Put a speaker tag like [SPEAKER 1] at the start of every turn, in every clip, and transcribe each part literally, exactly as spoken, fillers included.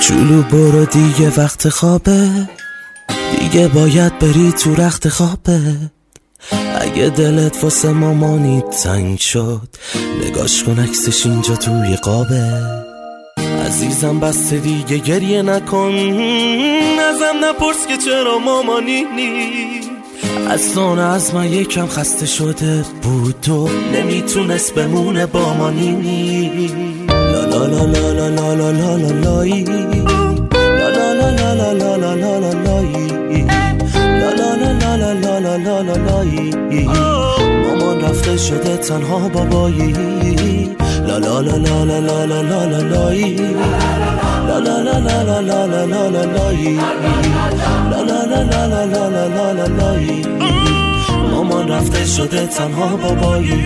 [SPEAKER 1] کوچولو برو دیگه وقت خوابه، دیگه باید بری تو رخت خوابه. اگه دلت واسه مامانی تنگ شد، نگاش کن عکسش اینجا توی قابه. عزیزم بس دیگه گریه نکن، ازم نپرس که چرا مامانی نی. از دانه از من یکم خسته شده بود و نمیتونست بمونه با ما نینی. لا لا لا لا لا لا لا لا لا لای لا لا لا لا لا لا لا لا لا لای لا لا لا لا لا لا لا لا لا لای. مامان رفته شده تنها بابایی. لا لا لا لا لا لا لا لا لا لای لا لا لا لا لا لا لا لا لا لای لا لا لا لا لا لا لا لا لا لای. مامان رفته شده تنها بابایی.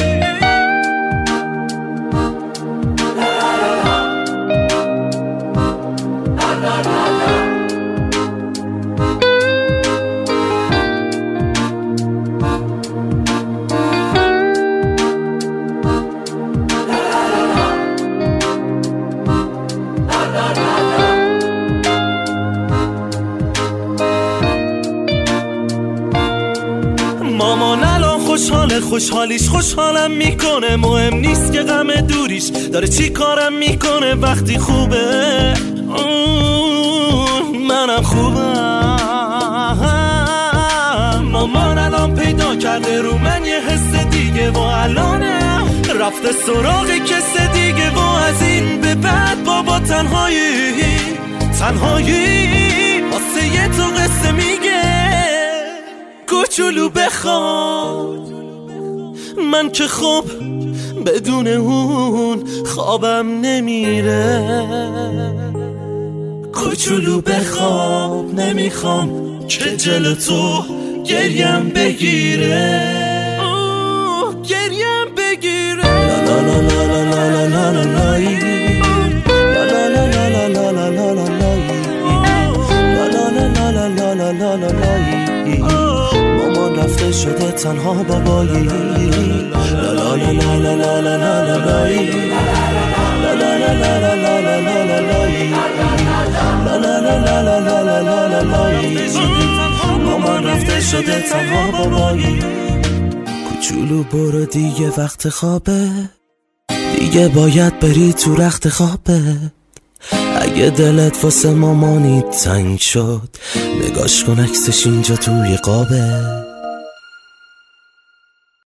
[SPEAKER 1] مامان الان خوشحاله، خوشحالیش خوشحالم میکنه. مهم نیست که غم دوریش داره چی کارم میکنه. وقتی خوبه منم خوبم. مامان الان پیدا کرده رو من یه حس دیگه و الانه رفته سراغ کس دیگه. و از این به بعد بابا تنهایی تنهایی واسه یه تو قصه میگه. کوچولو بخواب، من که خوب بدون اون خوابم نمیره. کوچولو بخواب، نمیخوام که جلو تو گریم بگیره. گریم بگیره. لا لا لا لا لا لا لا لا لای لا لا لا لا لا لا لا لا لای لا لا لا لا لا لا لا لا لای. مامان رفته شده تنها بابایی. لا لا لا لا لا لا لا لا لا لای لا لا لا لا لا لا لا لا لا لای لا لا لا لا لا لا لا لا لا لای. مامان رفته شده تنها بابایی. کوچولو برو دیگه وقت خوابه، دیگه باید بری تو رخت خوابه. اگه دلت واسه مامانی تنگ شد، نگاش کن عکسش اینجا توی قابه.